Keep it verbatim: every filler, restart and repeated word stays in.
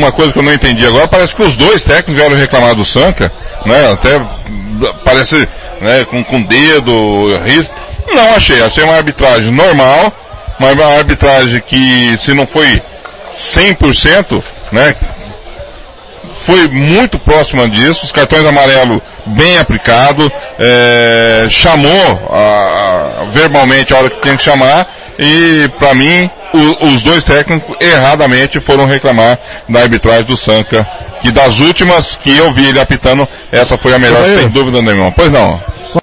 uma coisa que eu não entendi agora, parece que os dois técnicos vieram reclamar do Sanca, né, até parece, né, com, com dedo, risco. Não achei, achei uma arbitragem normal, uma arbitragem que, se não foi cem por cento, né, foi muito próxima disso, os cartões amarelos bem aplicados, é, chamou a, a, verbalmente a hora que tinha que chamar, e para mim, o, os dois técnicos erradamente foram reclamar da arbitragem do Sanca, que das últimas que eu vi ele apitando, essa foi a melhor, sem dúvida nenhuma. Pois não.